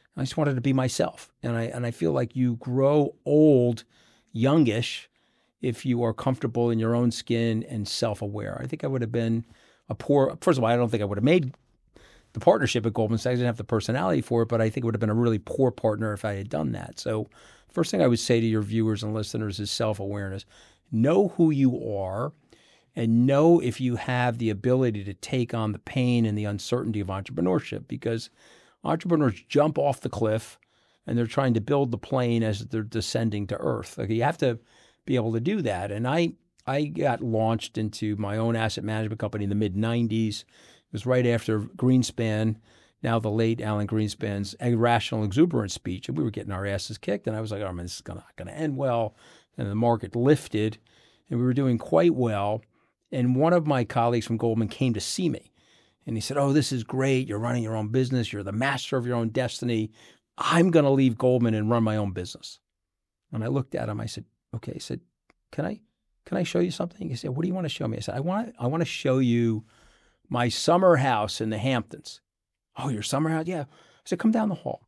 I just wanted to be myself. And I and I feel like you grow old, youngish, if you are comfortable in your own skin and self-aware. I think I would have been a poor, first of all, I don't think I would have made the partnership at Goldman Sachs. I didn't have the personality for it, but I think it would have been a really poor partner if I had done that. So first thing I would say to your viewers and listeners is self-awareness. Know who you are and know if you have the ability to take on the pain and the uncertainty of entrepreneurship, because entrepreneurs jump off the cliff and they're trying to build the plane as they're descending to earth. Like, you have to be able to do that. And I I got launched into my own asset management company in the mid nineties. It was right after Greenspan, now the late Alan Greenspan's irrational exuberance speech. And we were getting our asses kicked. And I was like, oh, man, this is not going to end well. And the market lifted and we were doing quite well. And one of my colleagues from Goldman came to see me. And he said, oh, this is great. You're running your own business. You're the master of your own destiny. I'm going to leave Goldman and run my own business. And I looked at him. I said, okay. I said, can I can I show you something? He said, what do you want to show me? I said, I want I want to show you my summer house in the Hamptons. Oh, your summer house? Yeah. I said, come down the hall.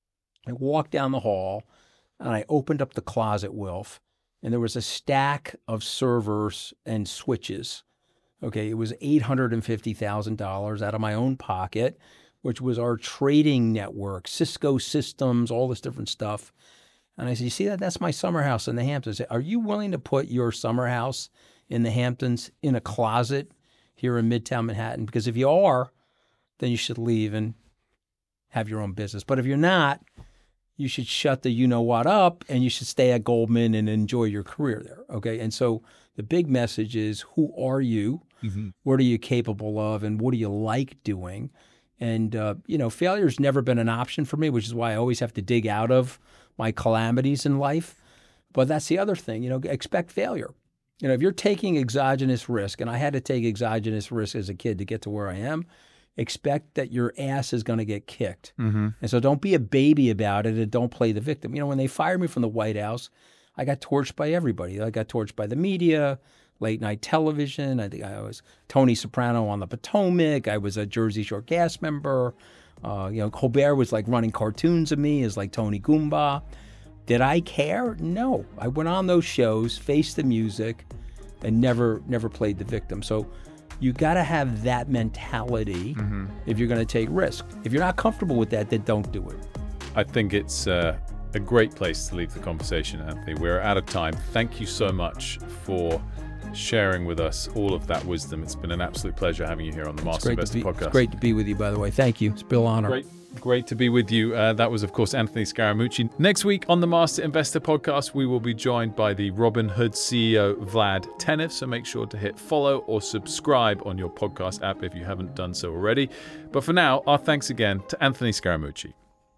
I walked down the hall and I opened up the closet, Wilf, and there was a stack of servers and switches. Okay, it was eight hundred fifty thousand dollars out of my own pocket, which was our trading network, Cisco Systems, all this different stuff. And I said, you see that? That's my summer house in the Hamptons. I said, are you willing to put your summer house in the Hamptons in a closet here in Midtown Manhattan? Because if you are, then you should leave and have your own business. But if you're not, you should shut the you-know-what up and you should stay at Goldman and enjoy your career there, okay? And so the big message is, who are you? Mm-hmm. What are you capable of? And what do you like doing? And, uh, you know, failure's never been an option for me, which is why I always have to dig out of my calamities in life. But that's the other thing, you know, expect failure. You know, if you're taking exogenous risk, and I had to take exogenous risk as a kid to get to where I am, expect that your ass is going to get kicked. Mm-hmm. And so don't be a baby about it and don't play the victim. You know, when they fired me from the White House, I got torched by everybody. I got torched by the media, late night television. I think I was Tony Soprano on the Potomac. I was a Jersey Shore cast member. Uh, you know, Colbert was like running cartoons of me as like Tony Goomba. Did I care? No. I went on those shows, faced the music, and never never played the victim. So you got to have that mentality mm-hmm. if you're going to take risk. If you're not comfortable with that, then don't do it. I think it's uh, a great place to leave the conversation, Anthony. We're out of time. Thank you so much for sharing with us all of that wisdom. It's been an absolute pleasure having you here on the Master Investor be, Podcast. It's great to be with you, by the way. Thank you. It's a real honor. Great. Great to be with you. Uh, that was, of course, Anthony Scaramucci. Next week on the Master Investor Podcast, we will be joined by the Robinhood C E O, Vlad Tenev. So make sure to hit follow or subscribe on your podcast app if you haven't done so already. But for now, our thanks again to Anthony Scaramucci.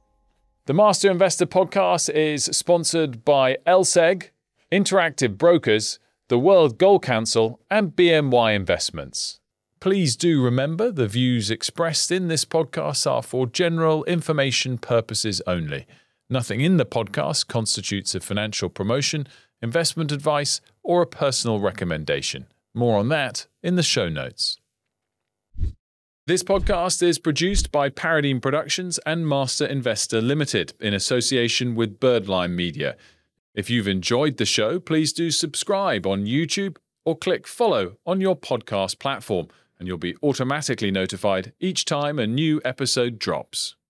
The Master Investor Podcast is sponsored by L S E G, Interactive Brokers, the World Gold Council, and B N Y Investments. Please do remember the views expressed in this podcast are for general information purposes only. Nothing in the podcast constitutes a financial promotion, investment advice, or a personal recommendation. More on that in the show notes. This podcast is produced by Paradigm Productions and Master Investor Limited in association with Birdline Media. If you've enjoyed the show, please do subscribe on YouTube or click follow on your podcast platform, and you'll be automatically notified each time a new episode drops.